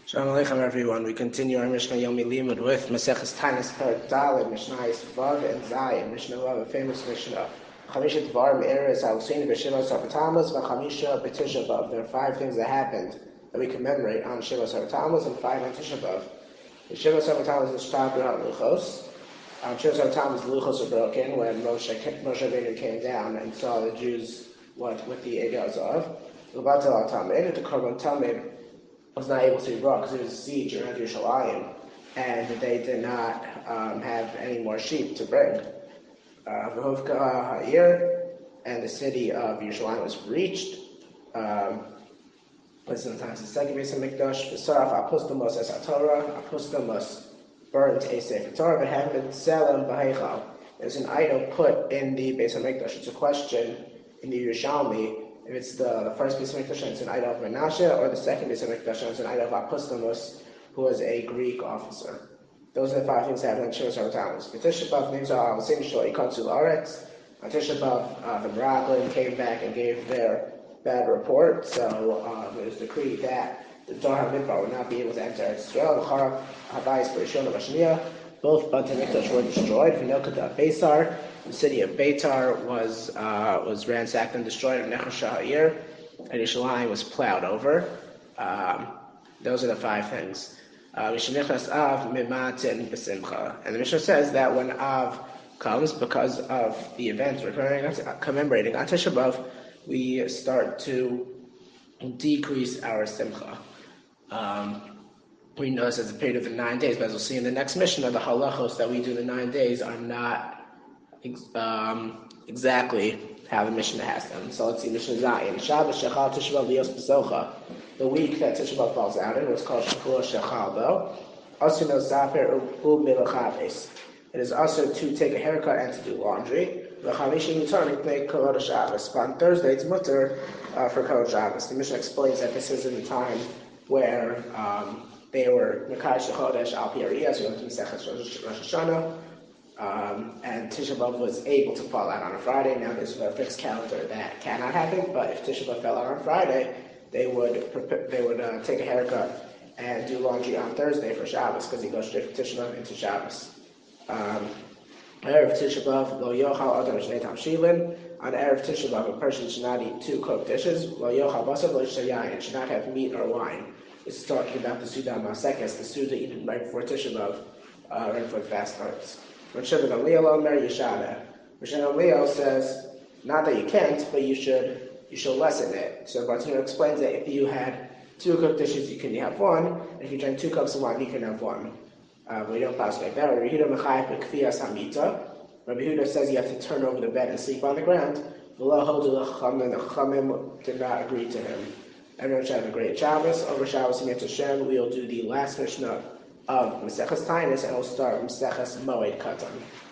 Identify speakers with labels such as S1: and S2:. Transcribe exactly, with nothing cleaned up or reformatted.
S1: Shalom Aleichem, everyone. We continue our Mishnah Yomi Limud with Maseches Tanis Perak Daled, Mishnayos Vav and Zayin, Mishnah Vav, a famous Mishnah. Chamisha Dvarim Eretz Halusin B'Shilas HaBatamas V'Chamisha B'Tisha B'Av. There are five things that happened that we commemorate on Shilas HaBatamas and five on Tisha B'Av. The Shilas HaBatamas is Shtabur HaLuchos. On Shilas HaBatamas, the Luchos are broken when Moshe Moshe Rabbeinu came down and saw the Jews what with the Egaz of. L'Batel HaTamid, the Korban Tamid was not able to be brought because it was a siege around Yerushalayim, and they did not um, have any more sheep to bring. V'hovka Ha'ir, and the city of Yerushalayim was breached. Um, sometimes the second base of Mikdash. V'saraf apostamos es HaTorah, apostamos burnt a Sefer Torah, but having been selem b'heichal. There's an idol put in the base of Mikdash. It's a question in the Yerushalmi. If it's the, the first piece of Mikdash and it's an idol of Menashe, or the second piece of Mikdash and it's an idol of Apostamos, who was a Greek officer. Those are the five things that happen in Shilas HaBatamas. The Tisha B'Av names are Al-Sin Shlo Ikansu L'Aretz. On Tisha B'Av, uh, the Meraglim came back and gave their bad report, so um, it was decreed that the Dor HaMidbar would not be able to enter Israel. L'Chara Habayis B'Rishon V'Shniya. Both Bantei Mikdash were destroyed. V'Nokata Beisar. The city of Beitar was uh, was ransacked and destroyed. Nechash Ha'ir, and Yerushalayim was plowed over. Um, those are the five things. V'shenichnas Av mimatin b'simcha. And the Mishnah says that when Av comes, because of the events we're commemorating on Tisha B'Av, we start to decrease our simcha. Um, we know this as a period of the nine days, but as we'll see in the next Mishnah, the halachos that we do the nine days are not Um, exactly how the Mishnah has them. So let's see Mishnah Zayin. Shabbos Shechal Tisha B'Av Lios B'Socha. The week that Tisha B'Av falls out in was called Shechul Shechal though. Also no Zaper U Milachaves. It is also to take a haircut and to do laundry. V'chamishin Yitarik make Kolot Shabbos. On Thursday it's mutter uh, for Kolot Shabbos. The Mishnah explains that this is in the time where um, they were Mekai Shechodesh Al Pi Ariyah, so we went to Mesechus Rosh Hashanah. Um, and Tisha B'Av was able to fall out on a Friday. Now there's a fixed calendar that cannot happen, but if Tisha B'Av fell out on Friday, they would prepare, they would uh, take a haircut and do laundry on Thursday for Shabbos, because he goes straight from Tisha B'Av into Shabbos. Um, Erev Tisha B'Av lo yochal adam shnei tam shilin. On Erev Tisha B'Av, a person should not eat two cooked dishes. Lo yochal basar lo shayayin, should not have meat or wine. This is talking about the Suda Masekes, the Suda eaten right before Tisha B'Av, uh, right before the fast starts. Rav Gamliel Omer Yeshada. Rav Gamliel says, not that you can't, but you should you should lessen it. So Bartanur explains that if you had two cooked dishes, you can have one, and if you drank two cups of wine, you can have one. Uh, but we don't pass like that. Rabbi Yehuda Mechayev B'Kfiyas Hamita. Rabbi Yehuda says you have to turn over the bed and sleep on the ground. V'lo hodu l'chachamim, the chachamim did not agree to him. Everyone should have a great Shabbos. Over Shabbos Yom Hashem, we will do the last Mishnah of Maseches Tainus, and we'll start Maseches Moed Katan.